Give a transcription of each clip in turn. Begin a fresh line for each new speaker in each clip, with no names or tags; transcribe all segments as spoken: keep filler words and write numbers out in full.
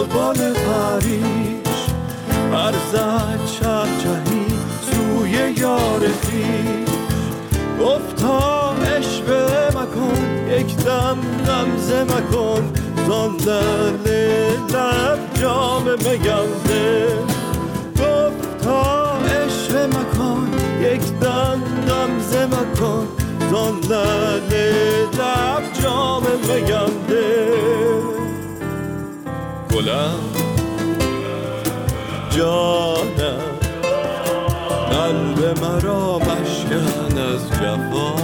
بلبل پریش برزد چهچهی سوی یار خویش. گفتا عشوه مکن یک دم غمزه مکن زان لب جام میم ده. گفتا عشوه مکن یک دم غمزه مکن زان لب جام میم ده. گلم جانم قلب مرا مشکن از جفا.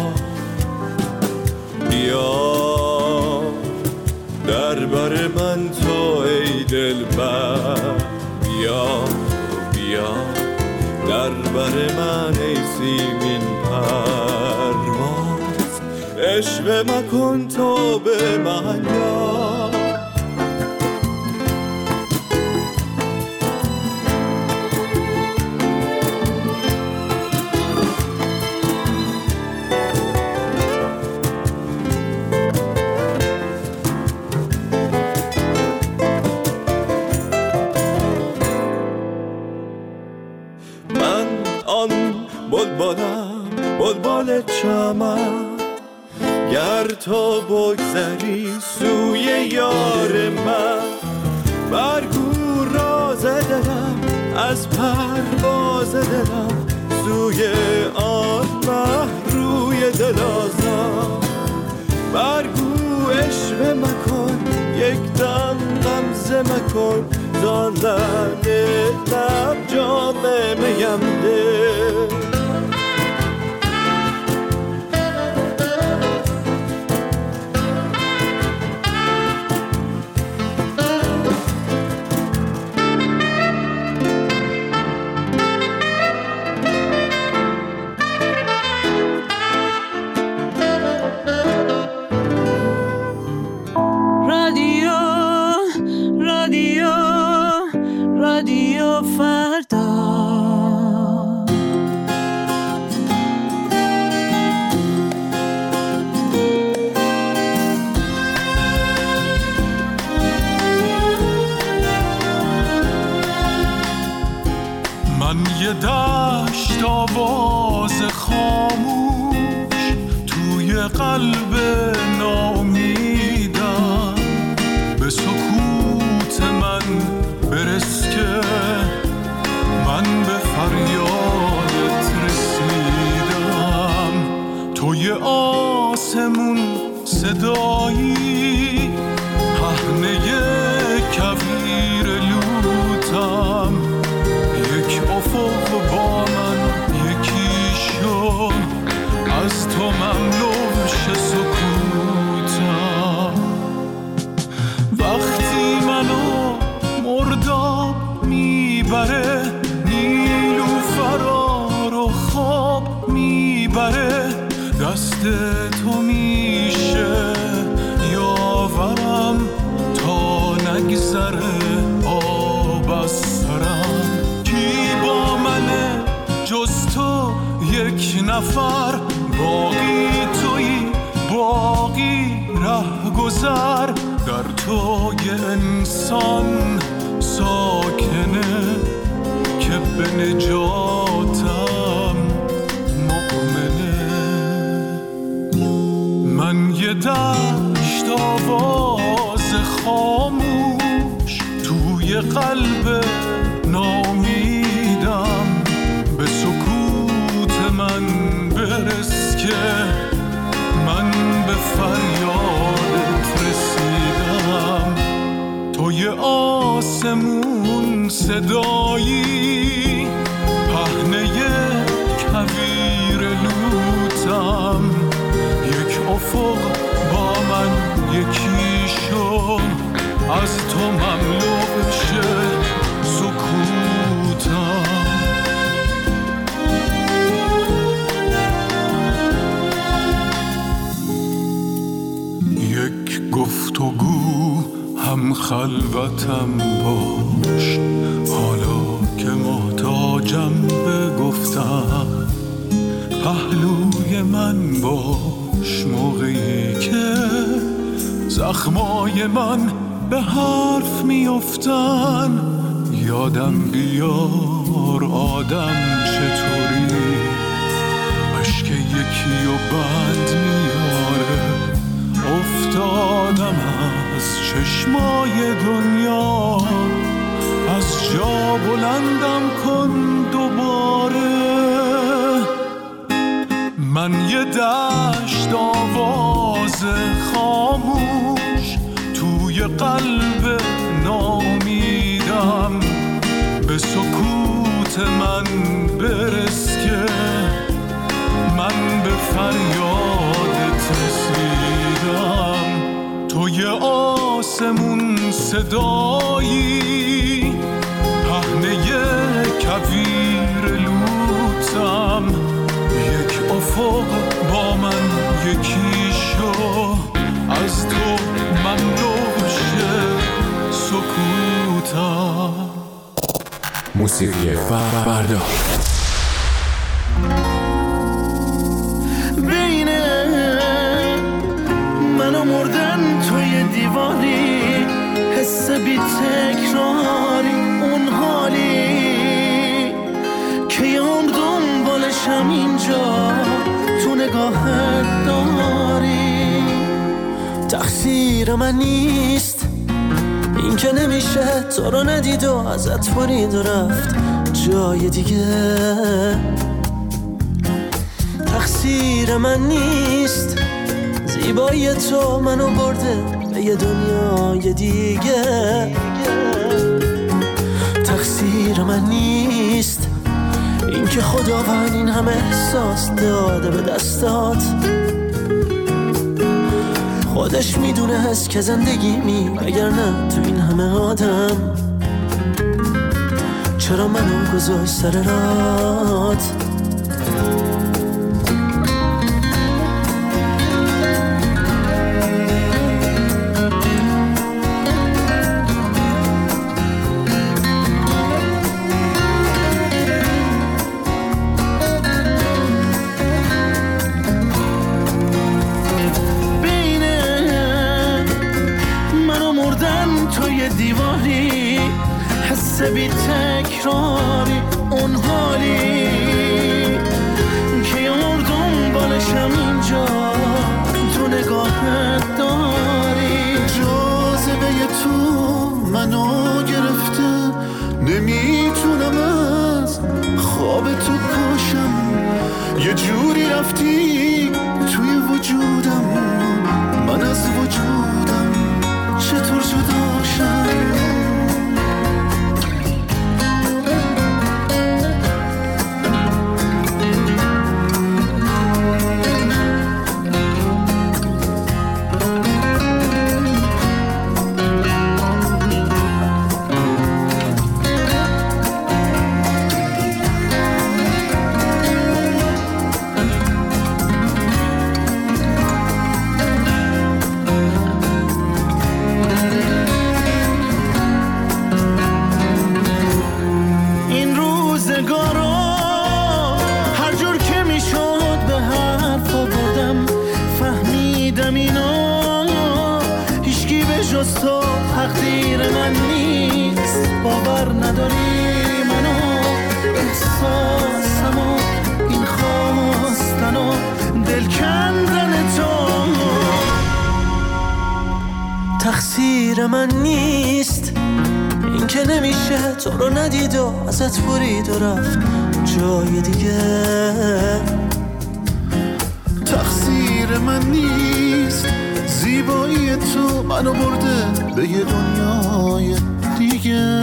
بیا در بر من تو ای دلبر. بیا بیا در بر من ای سیمین پرواز. عشوه مکن تو به من یار. بلبلم بلبل چمن گر تو بگذری سوی یار من. برگو راز دلم از پرواز دلم سوی آن مه روی دلازم. برگو عشوه مکن یک دم غمزه مکن زان لب جام میم ده.
دشت آواز خاموش توی قلب ناامیدم. به سکوت من برس که من به فریادت رسیدم. توی آسمون صدایی پهنه کویر لوتم. یک افق با من یکی شد از تو مملوش سکوتم. وقتی منو مرداب میبره نیلوفرا رو خواب میبره. دست تو میشه یاورم تا نگذره آب از سرم. جز تو یک نفر باقی تویی باقی ره گذر. در تو یه انسان ساکنه که به نجاتم مؤمنه. من یه دشت آواز خاموش توی قلب ناامیدم. به سکوت من برس که من به فریادت رسیدم. توی آسمون صدایی پهنه کویر لوتم. یک افق با من یکی شد از تو مملو شه سکوتم. گفتگو هم خلوتم باش حالا که محتاجم به گفتم. پهلوی من باش موقعی که زخمای من به حرف میافتن یادم بیار آدم چطوری اشک یکی و بند میاره افتادم از چشمای دنیا از جا بلندم کن دوباره من یه دشت آواز خاموش توی قلب نامیدم به سکوت من برس که من به فریادت رسیدم توی آسمون صدایی پهنه کویر لوتم یک افق با من یکی شو از تو من روشه سکوتم.
موسیقی فردا
بین من و مردن توی دیواری حس بی تکراری اون حالی که یه عمر دنبالشم اینجا تو نگاهت داری تقصیر من نیست این که نمیشه تو رو ندید و ازت برید و رفت جای دیگه تقصیر من نیست زیبایی تو منو برده به یه دنیای دیگه تقصیر من نیست این که خداوند این همه احساس داده به دستات خودش میدونه هست که زندگی می اگر نه تو این همه آدم چرا منو گذاشت سر رات بی تکراری اون حالی که یه مردم بالشم اینجا تو نگاهت داری جاذبه تو منو گرفته نمیتونم از خواب تو پاشم یه جوری رفتی توی وجودم من از وجودم چطور جداشم تو تقدیر من نیست باور نداری منو احساسمو این خواستن و دل کندن تو تقصیر من نیست این که نمیشه تو رو ندید و ازت برید و رفت جای دیگه تقصیر من نیست زیبایی تو منو برده به یه دنیای دیگه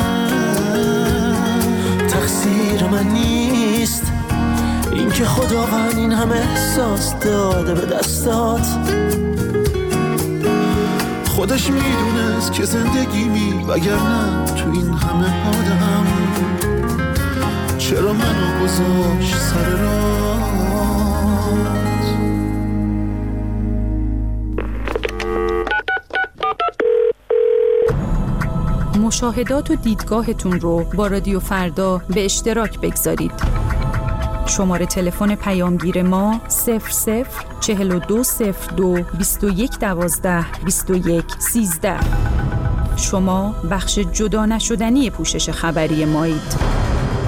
تقصیر من نیست این که خداوند این همه احساس داده به دستات خودش میدونست که زندگی می وگرنه تو این همه آدم چرا منو گذاشت سر راه
مشاهدات و دیدگاهتون رو با رادیو فردا به اشتراک بگذارید. شماره تلفن پیامگیر ما صفر صفر چهل و دو صفر دو بیست و یک دوازده بیست و یک سیزده. شما بخش جدا نشدنی پوشش خبری مایید.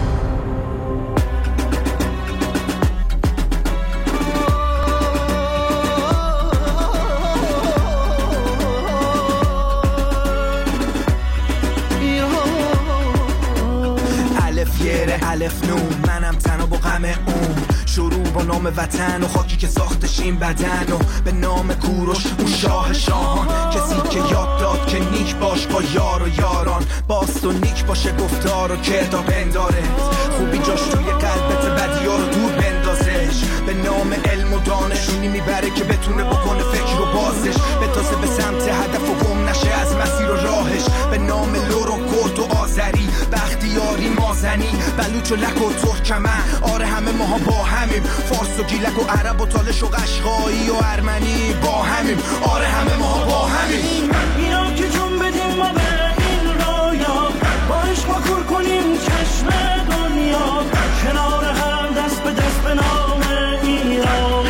الف نون منم تنها با غم اون، شروع با نام وطن و خاکی که ساختش این بدن، و به نام کوروش اون شاه شاهان، کسی که یاد داد که نیک باش با یار و یاران، باست و نیک باشه گفتار و کردار بنداره، خوبی جاش توی قلبت بدیا رو دور بندازش، به نام علم و دانشونی میبره که بتونه بکنه فکر و بازش، بتازه به سمت هدف و گم نشه از مسیر و راهش، به نام لور و کرد و آذری، بختیاری مازنی، بلوچ و لک و ترکمن، آره همه ماها با همیم، فارس و گیلک و عرب و تالش و قشقایی و ارمنی با همیم، آره همه ماها با همیم.
اینا که جون بدیم ما به این رایا، با عشق ما کور کنیم چشم دنیا، کنار هم دست به دست به نام ایران.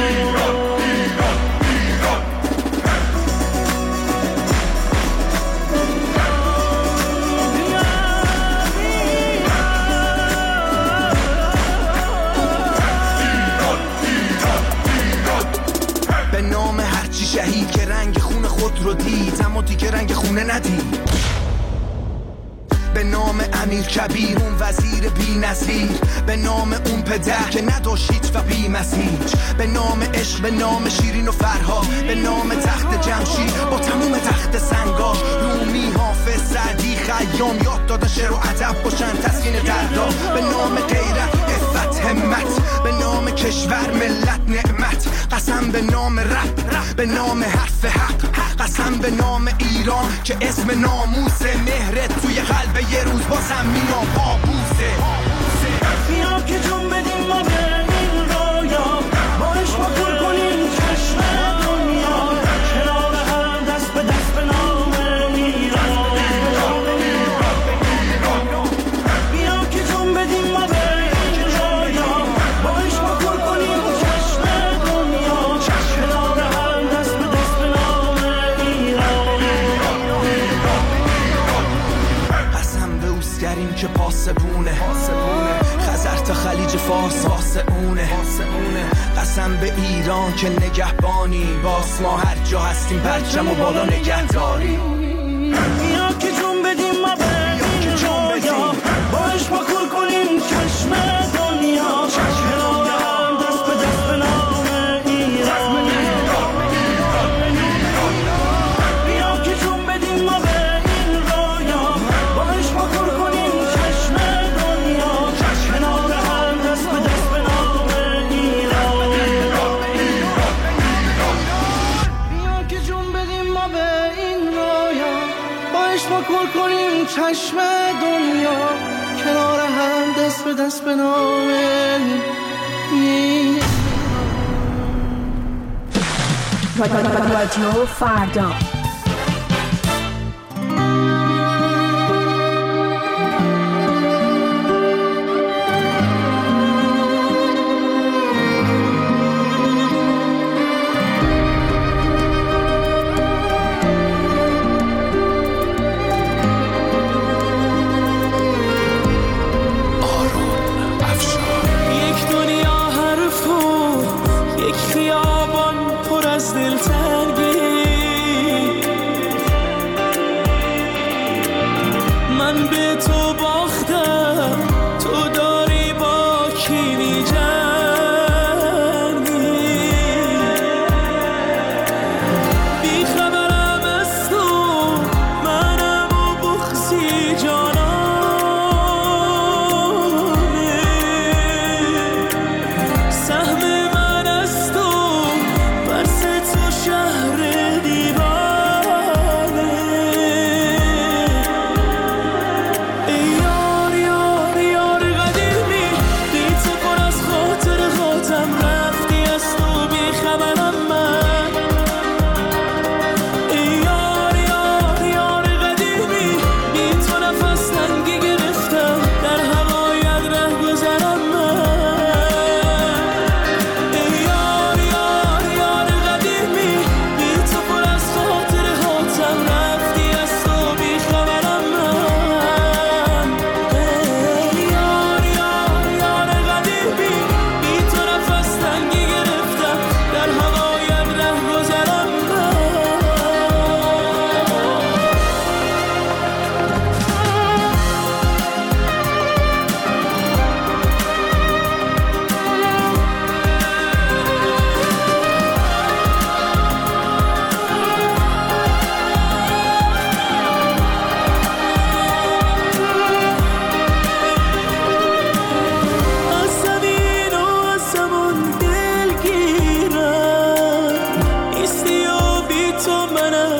شهید که رنگ خون خود رو دید اما دیگه رنگ خونه ندید، به نام امیر کبیر اون وزیر بی نظیر، به نام اون پدر که نداشت هیچ و بی مسیج، به نام عشق، به نام شیرین و فرهاد، به نام تخت جمشید با تموم تخت سنگاش، رومی، حافظ، سعدی، خیام یاد دادن شعر و ادب باشن تسکین دردا، به نام غیرت، عفت، همت، به نام کشور، ملت، نعمت، قسم به نام رب، به نام حرف حق، قسم به نام ایران که اسم ناموس، مهرت توی قلب یه روز بازم مینا بابوسه.
بیا که جون بدیم ما به این رایا، با عشق ما کور کنیم چشم دنیا، کنار هم دست به دست به نام ایران. بیا که جون بدیم ما به این رایا، با عشق ما کور کنیم چشم دنیا، کنار هم دست به دست به نام ایران.
قسم به اوسگریم که پاسبونه، خزر تا خلیج فارس واسه اونه، قسم به ایران که نگهبانی، باس ما هر جا هستیم پرچم و بالا نگهداری.
بیا که جون بدیم ما به این رایا، با عشق ما کور کنیم چشم دنیا، کنار هم دست به دست به نام ایران. بیا که جون بدیم ما به این رایا، با عشق ما کور کنیم چشم دنیا، کنار هم دست به دست به نام ایران. بیا که جون بدیم ما به این رایا، با عشق ما کور کنیم چشم دنیا، کنار هم دست به دست به نام ایران.
رادیو فردا.
یک خیابان پر از دلتنگی،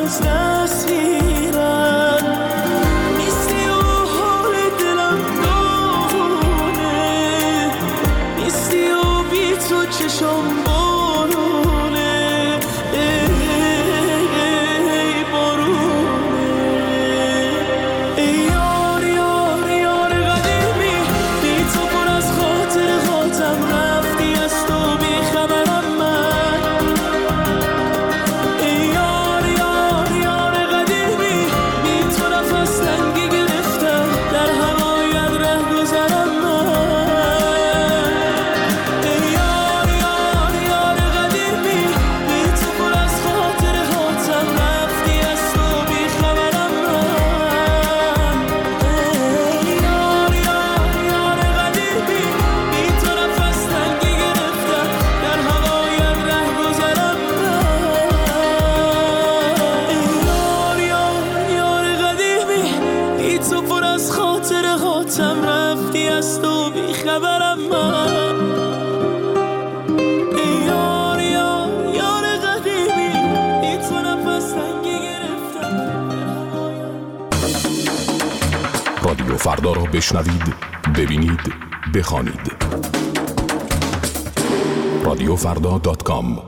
از دست میرم، نیستی و حال دلم داغونه، نیستی و بی تو چشم بارونه، ای بارونه. ای یار یار یار قدیمی، بی تو پر از خاطر خاطم رفتی از تو بی خبرم من. ای یار یار یار قدیمی، بی تو نفس تنگی گرفتم در هوایت ره گذرم من. ای یار یار یار قدیمی، بی تو پر از خاطر خاطم رفتی از تو بی خبرم من. ای یار یار یار قدیمی، بی تو نفس تنگی گرفتم در هوایت ره گذرم من. ای یار یار یار قدیمی، بی تو پر از خاطر خاطم رفتی از تو بی خبرم من. ای یار یار یار قدیمی، بی تو نفس تنگی گرفتم در هوایت.
رادیو فردا را بشنوید، ببینید، بخوانید. رادیو فردا دات کام.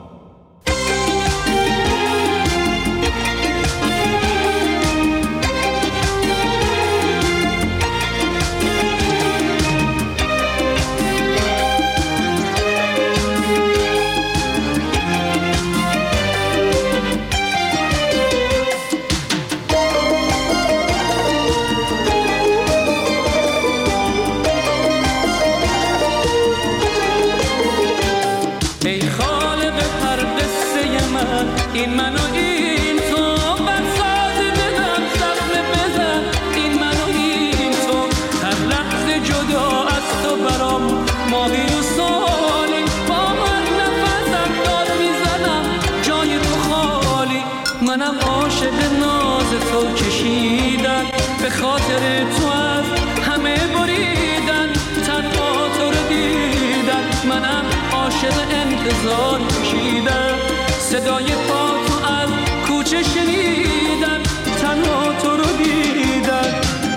ای خالق هر قصه من، این من و این تو، بر ساز دلم زخم بزن، این من و این تو. هر لحظه جدا از تو برام ماهی و سالی، با هر نفسم داد میزنم جای تو خالی. منم عاشق ناز تو کشیدن، به خاطر تو از همه بریدن، تنها تو رو دیدن. منم عاشق انتظار کشیدن، صدای پا تو از کوچه شنیدن، تنها تو رو دیدن.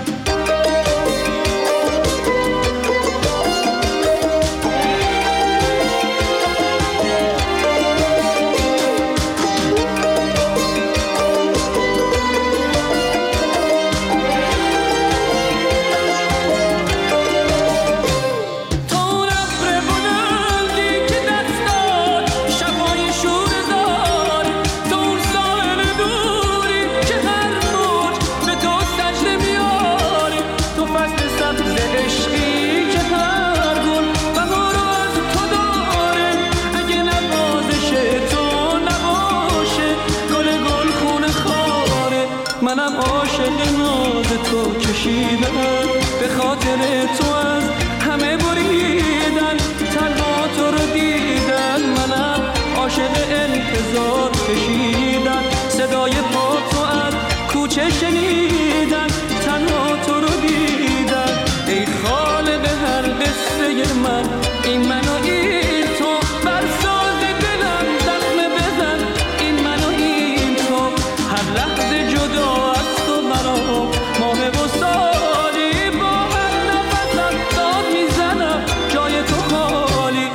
تو اون ابر بلندی که دست داد شبای شوره دار، تو اون ساحل دوری که هر موج به تو سجده میاری، تو فصل سبز عشقی که هر گل بهار رو از تو داره. اگه نوازش تو نباشه گل گل خونه خاره. منم عاشق ناز تو کشیدم، به خاطر تو از همه بریدن، تنها تو رو دیدن. منم عاشق انتظار کشیدن، صدای پا تو از کوچه شنیدن، تنها تو رو دیدن. ای خالق هر قصه من، این من و این تو، بر ساز دلم زخم بزن، این من و این تو. هر لحظه جدا از تو برام ماه و سالی، با هر نفسم داد میزنم جای تو خالی.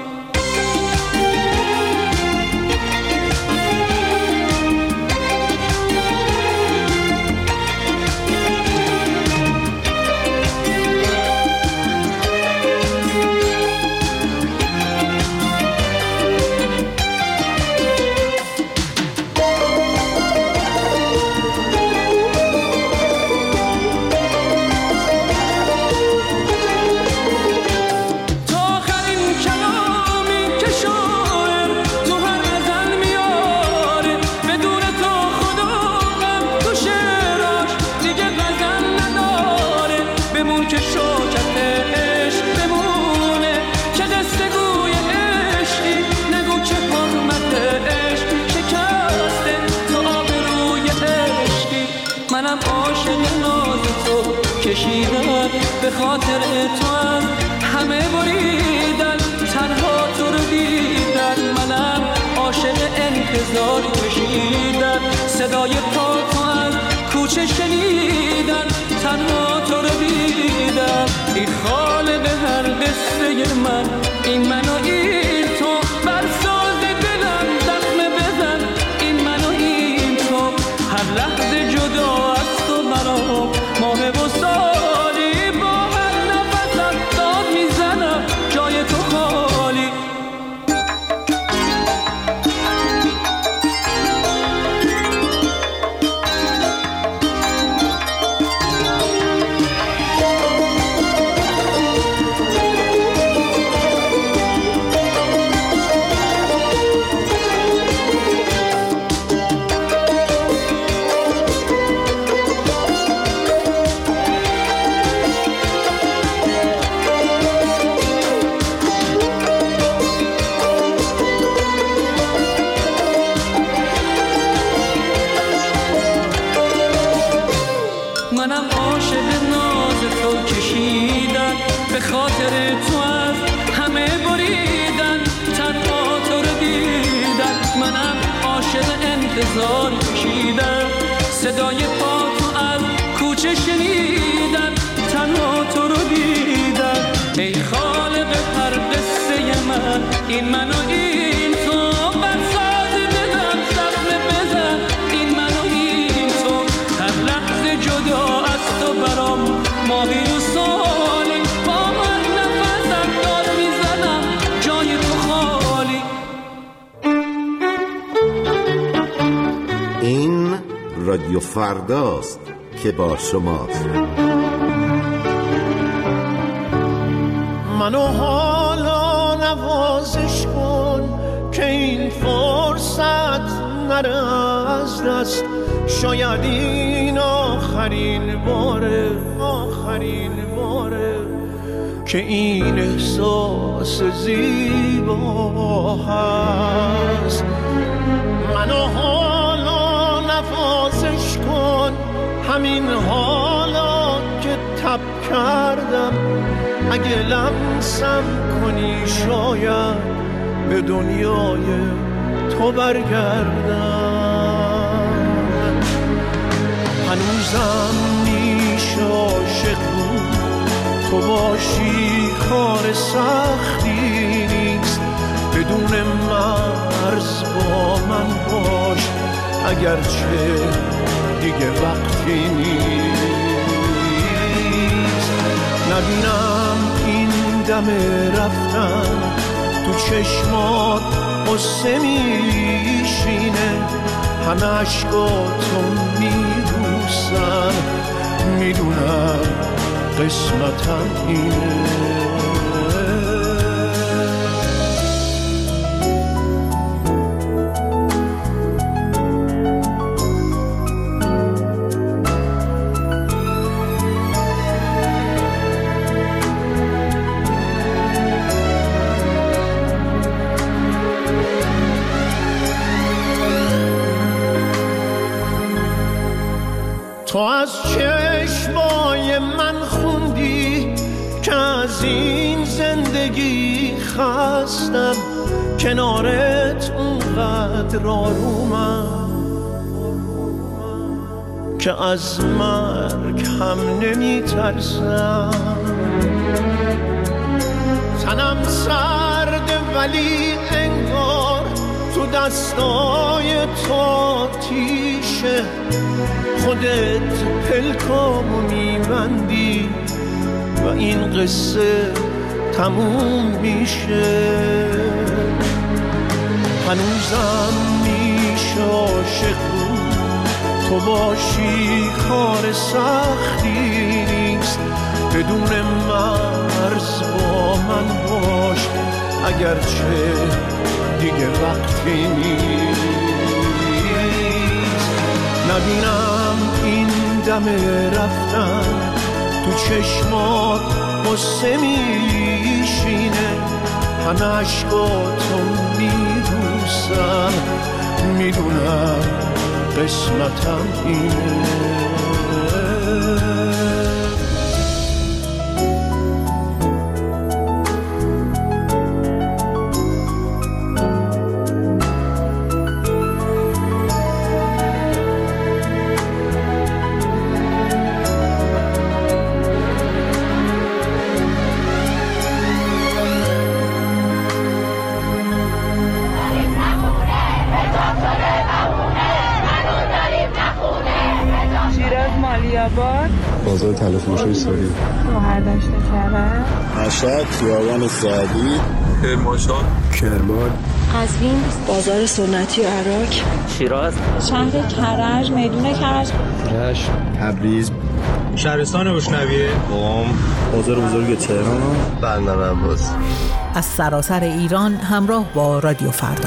تو آخرین کلامی که شاعر تو هر غزل میاره، بدون تو خدا غم تو شعراش دیگه غزل نداره. بمون که شوکت عشق بمونه، که قصه گوی عشقی، نگو که حرمت عشق شکسته تو آبروی عشقی. منم عاشق ناز تو کشیدن، به خاطر تو از همه بریدن، تنها تو رو دیدن. منم عاشق انتظار کشیدن،
صدای پا تو از کوچه شنیدن، تنها تو رو دیدم. ای خالق هر قصه من، این من و این تو، بر ساز دلم زخمه بزن، این من و این تو. هر لحظه جدا از تو برام ماه و سالی، با هر نفسم داد میزنم جای تو خالی. منم عاشق ناز تو کشیدن، به خاطر تو از همه بریدن، تنها تو رو دیدن. منم عاشق انتظار کشیدن، صدای پا تو از کوچه شنیدن، تنها تو رو دیدن. ای خالق هر قصه من، این من و این تو، بر ساز دلم زخمه بزن، این من و این تو. هر لحظه جدا از تو برام ماهی و سالی، با هر نفسم دار میزنم جای تو خالی.
این رادیو فرداست که با شماست.
منو حالا نوازش کن که این فرصت نره از دست. شاید این آخرین باره، آخرین باره که این احساس زیبا هست. منو حالا نوازش کن، همین حالا که تب کردم. اگه لمسم کنی شاید به دنیای تو برگردم. هنوزم میشه عاشق بود، تو باشی کار سختی نیست. بدون مرز با من باش، اگرچه دیگه وقتی نیست. نبینم این دم رفتن تو چشمات قصه میشینه، همه عشقاتو میبوسن، میدونم قسمتم اینه. تو از چشمای من خوندی که از این زندگی خستم، کنارت اونقدر آرومم که از مرگ هم نمی ترسم. تنم سرده ولی انگار تو دستای تو آتیشه، خودت پلکامو میبندی و این قصه تموم میشه. هنوزم میشه عاشق بود، تو باشی کار سختی نیست. بدون مرز با من باش، اگرچه دیگه وقتی نیست. نبینم این دم رفتن تو چشمات قصه میشینه، همه عشقاتو میبوسم، میدونم قسمتم اینه.
علی‌آباد،
بازار تلفروشی ساری،
شهردشت کرج،
مشهد، خیابان سعدی،
کرمانشاه،
کرمان،
قزوین، بازار سنتی و عراق،
شیراز،
شهر کرج، میدون کرج،
رشت، تبریز،
شهرستان روشنویه،
قم، بازار بزرگ تهران،
بندر عباس.
از سراسر ایران همراه با رادیو فردا.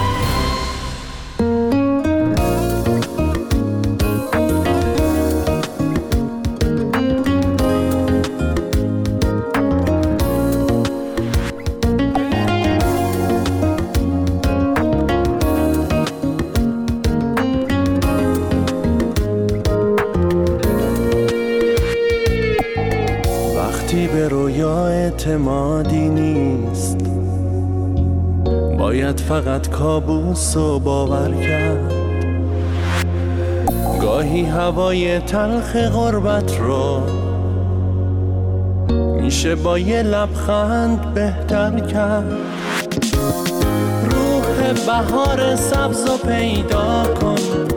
اعتمادی نیست، باید فقط کابوس و باور کرد. گاهی هوای تلخ غربت رو میشه با یه لبخند بهتر کرد. روح بهار سبز رو پیدا کن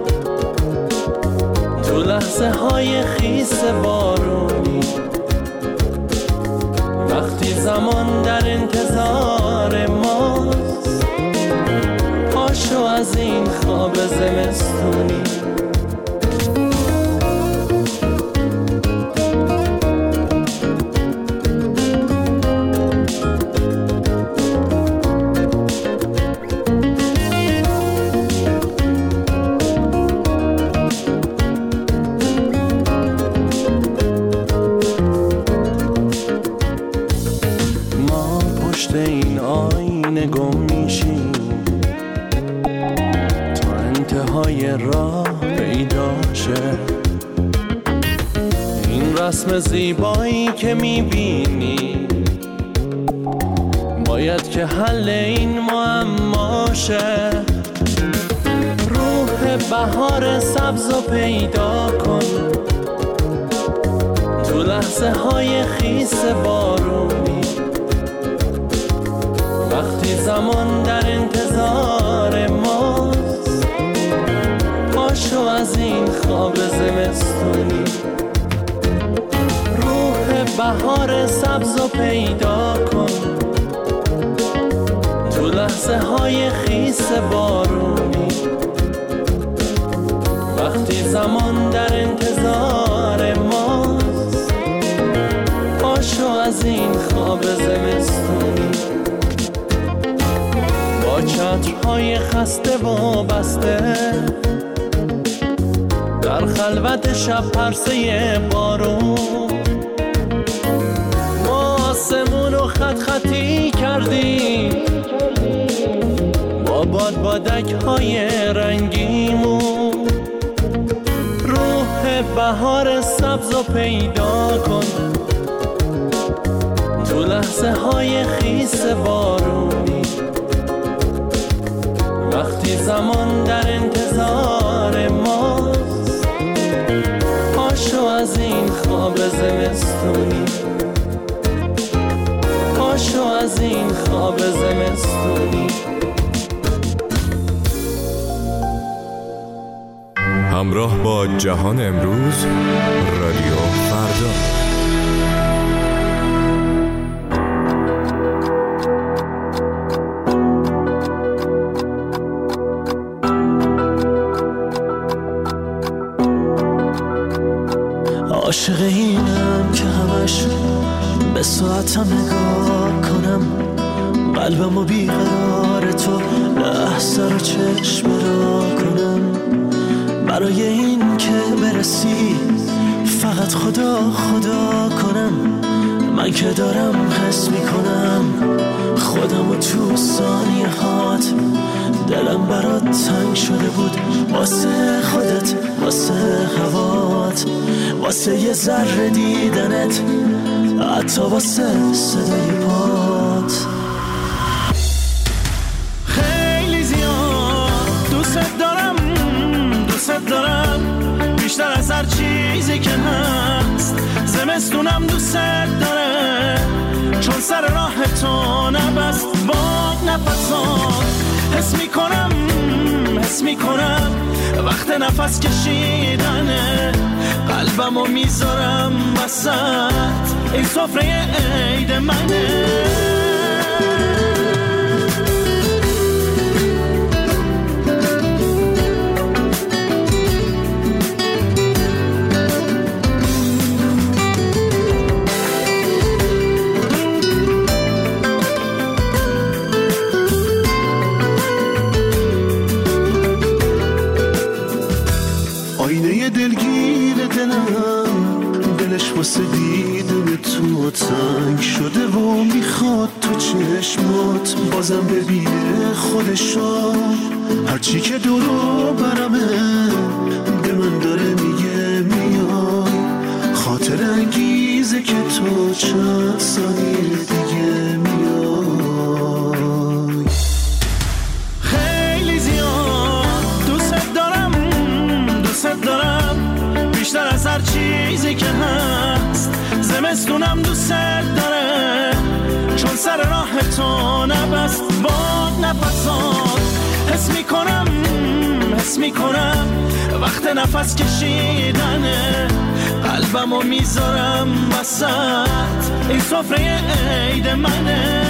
تو لحظه های خیس بارونی، وقتی زمان در انتظار ماست. پاشو از این خواب زمستونی، گم میشیم تا انتهای راه پیدا شه. این رسم زیبایی که میبینی باید که حل این معما شه. روح بهار سبز رو پیدا کن تو لحظه های خیس بارونی، وقتی زمان در انتظار ماست. پاشو از این خواب زمستونی، روح بهار سبز رو پیدا کن تو لحظه های خیس بارونی، وقتی زمان در انتظار ماست. پاشو از این خواب زمستونی، با چترهای خسته و بسته در خلوت شب پرسه بارون، ما آسمون رو خط خطی کردیم با باد بادک های رنگیمون. روح بهار سبز رو پیدا کن تو لحظه های خیس بارونی، وقتی زمان در انتظار ماست. پاشو از این خواب زمستونی، پاشو از این خواب زمستونی.
همراه با جهان امروز، رادیو فردا.
عاشق اینم که همش به ساعتم نگاه کنم، قلبمو بیقرار تو لحظه رو چشم را کنم. برای این که برسی فقط خدا خدا کنم، من که دارم حس میکنم خودمو تو ثانیه هات. دلم برات تنگ شده بود واسه خودت، واسه هوات، واسه یه ذره دیدنت، حتی واسه صدای پات. خیلی زیاد دوست دارم، دوست دارم بیشتر از هر چیزی که هست. زمستونم دوست داره چون سر راه تو نبست با نفسات. حس میکنم حس میکنم وقت نفس کشیدنه، قلبمو میذارم وسط این سفره عید منه.
آینه دلگیر دلم، دلش واسه دیدن تو تنگ شده و میخواد تو چشمات بازم ببینه خودشو. هرچی که دورو برمه به من داره میگه میای، خاطر انگیزه که تو چند ثانیه دیگه میای.
خیلی زیاد دوست دارم دوست دارم بیشتر از هر چیزی که هست. زمستونم دوست داره چون سر راه تو نبست باد نفسات. حس میکنم حس میکنم وقت نفس کشیدنه، قلبمو میذارم وسط این سفره عید منه.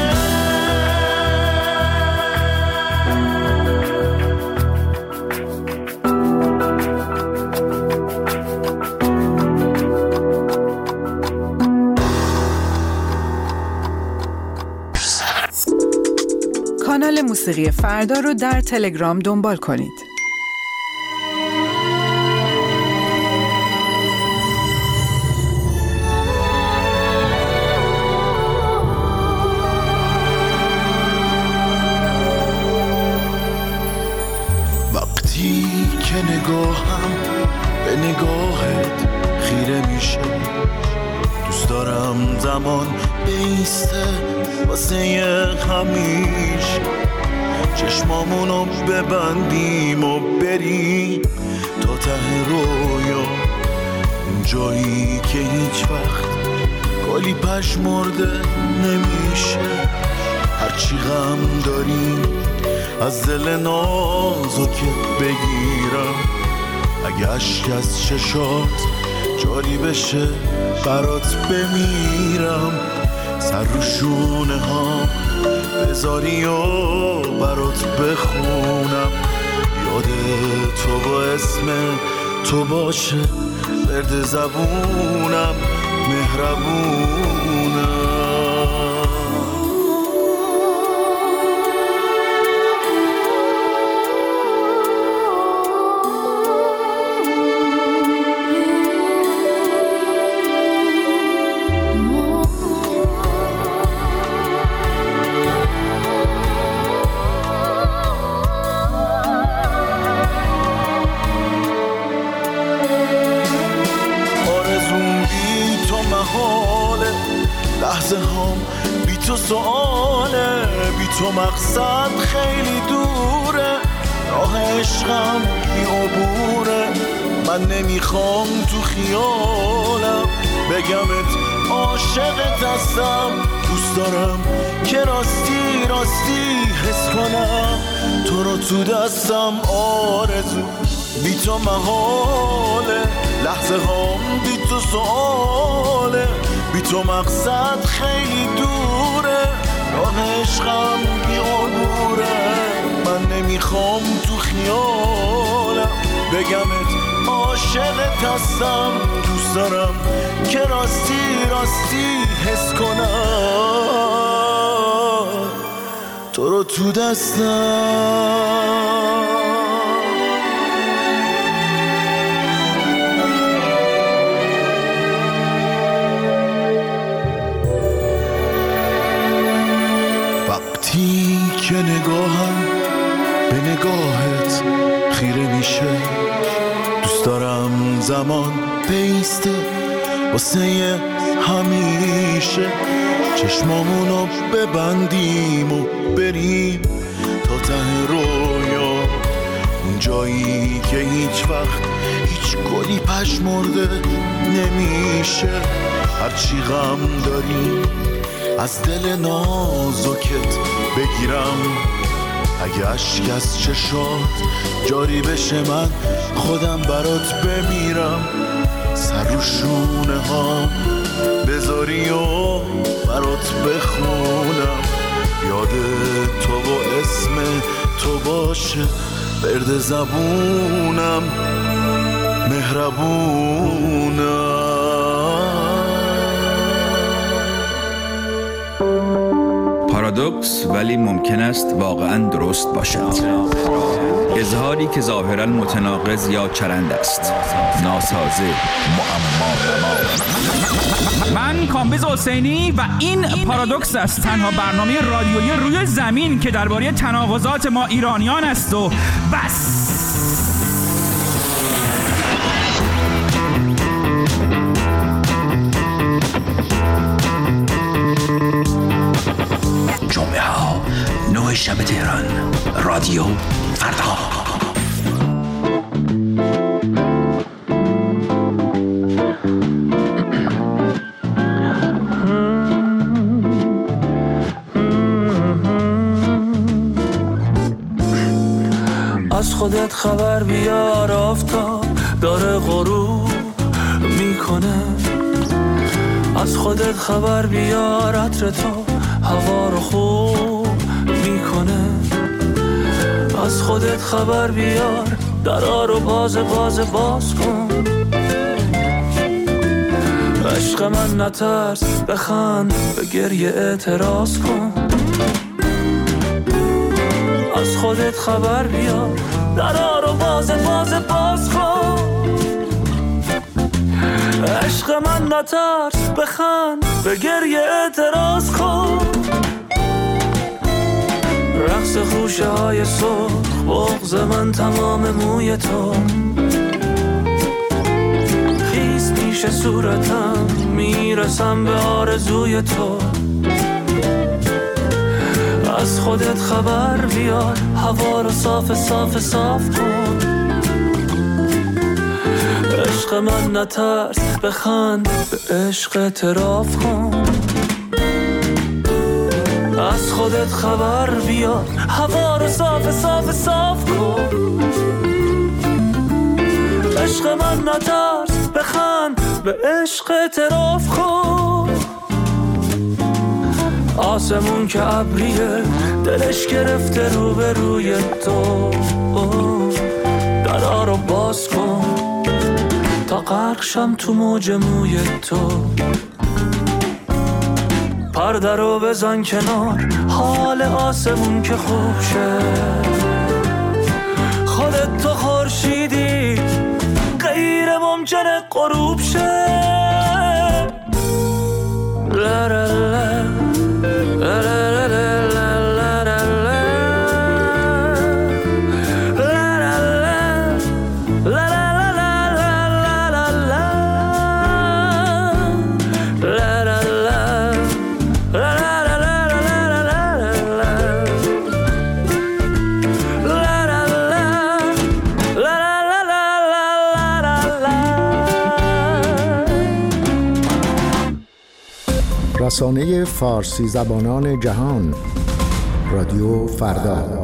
کانال موسیقی فردا رو در تلگرام دنبال کنید.
وقتی که نگاهم به نگاهت خیره میشه، دوست دارم زمان بیسته واسه همیشه. چشمامونو ببندیم و بریم تا ته رویا، اون جایی که هیچ وقت گلی پژمرده نمیشه. هرچی غم داریم از دل نازکت بگیرم، اگه اشک از چشات جاری بشه برات بمیرم. سر رو شونه ها بذاری و برات بخونم، یاد تو با اسم تو باشه ورد زبونم مهربونم. لحظه هم بی تو سؤاله، بی تو مقصد خیلی دوره، راه عشقم بی عبوره. من نمیخوام تو خیالم بگمت عاشقت هستم، دوست دارم که راستی راستی حس کنم تو رو تو دستم. آرزو بی تو محاله، لحظه هم بی تو سؤاله، بی تو مقصد خیلی دوره، راه عشقم بی عبوره. من نمیخوام تو خیالم بگمت عاشقت هستم، دوست دارم که راستی راستی حس کنم تو رو تو دستم. وقتی که نگاهم به نگاهت خیره میشه، دوست دارم زمان بیسته واسه همیشه. چشمامونو ببندیم و بریم تا ته رویا، اون جایی که هیچ وقت هیچ گلی پژمرده نمیشه. هرچی غم داری از دل نازکت بگیرم، اگه اشک از چشات جاری بشه من خودم برات بمیرم، سر رو شونه ها بذاری و برات بخونم، یاد تو و اسم تو باشه برد زبونم، مهربونم.
پارادوکس ولی ممکن است واقعاً درست باشد. اظهاری که ظاهراً متناقض یا چرند است، ناسازه، معما.
من کامبیز حسینی و این پارادوکس است، تنها برنامه رادیویی روی زمین که درباره تناقضات ما ایرانیان است و بس.
جمعه ها نه شب تهران، رادیو فردا.
از خودت خبر بیار، آفتاب داره غروب میکنه. از خودت خبر بیار، عطر تو هوا رو خوب میکنه. از خودت خبر بیار، درا رو باز باز باز کن. عشق من نترس، بخند، به گریه اعتراض کن. از خودت خبر بیار، درا رو باز باز باز کن. عشق من نترس، بخند، به گریه اعتراض کن. رقص خوشه های سرخ، بغض من تمام موی تو. خیس پیش صورتم، میرسم به آرزوی تو. از خودت خبر بیار، هوا رو صاف صاف صاف کن. عشق من نترس، بخند، به عشق اعتراف کن. از خودت خبر بیار، هوا رو صاف صاف صاف کن. عشق من نترس، بخند، به عشق اعتراف کن. آسمون که ابریه، دلش گرفته رو به روی تو. درا رو باز کن تا غرق شم تو موج موی تو. پرده رو بزن کنار، حال آسمون که خوب شه. خودت تو خورشیدی، غیر ممکنه غروب شه. لا لا لا لا لا لا لا لا
رسانه فارسی زبانان جهان، رادیو فردا.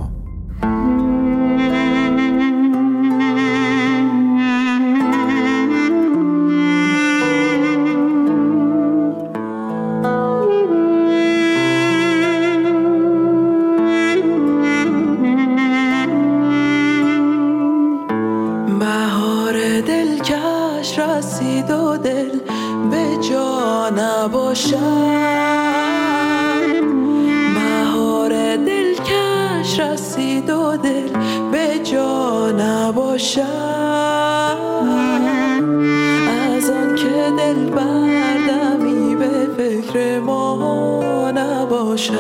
بهار دلکش رسید و دل به جا نباشد. بهار دلکش رسید و دل به جا نباشد. از آن که دل بردمی به فکر ما نباشد.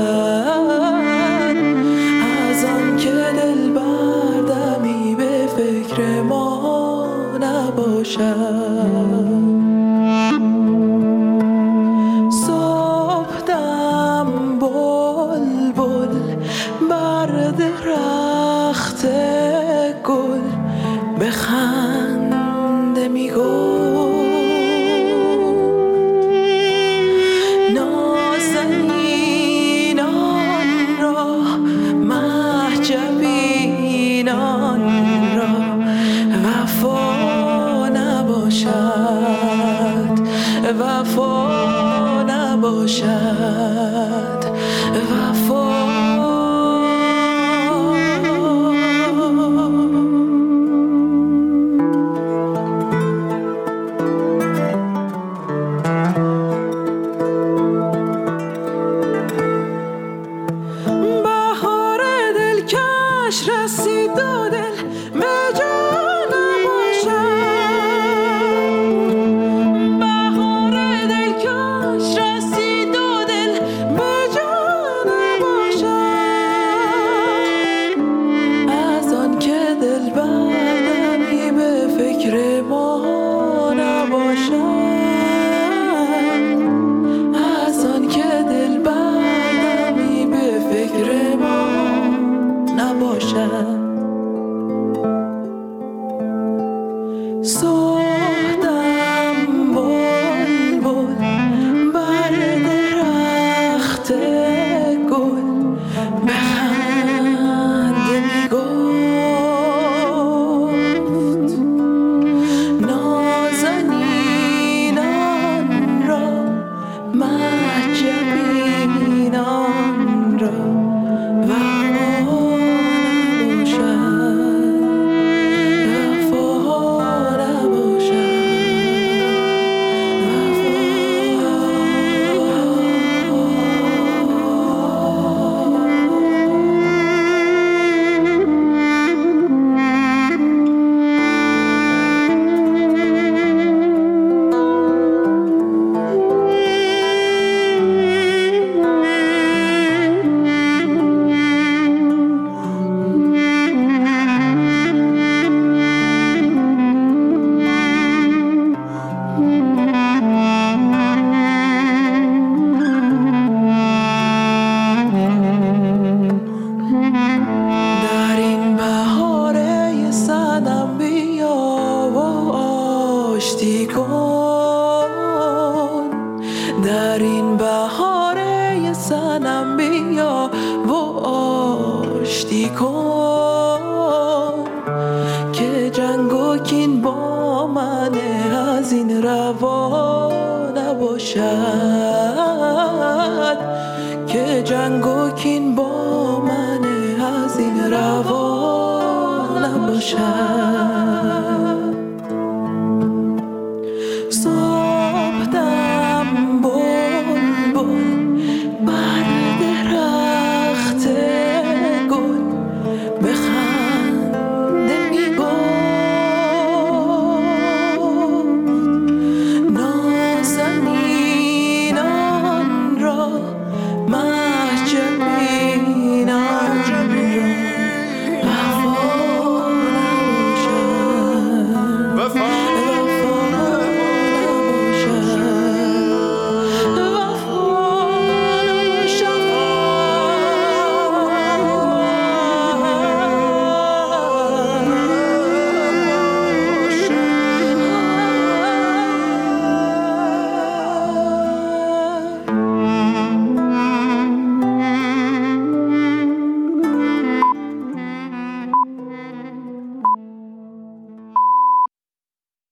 از آن که دل بردمی به فکر ما نباشد. درخت گل بخنده میگو نازنینان را من وفا نباشد وفا که جنگ و کین با من از این روا نباشد.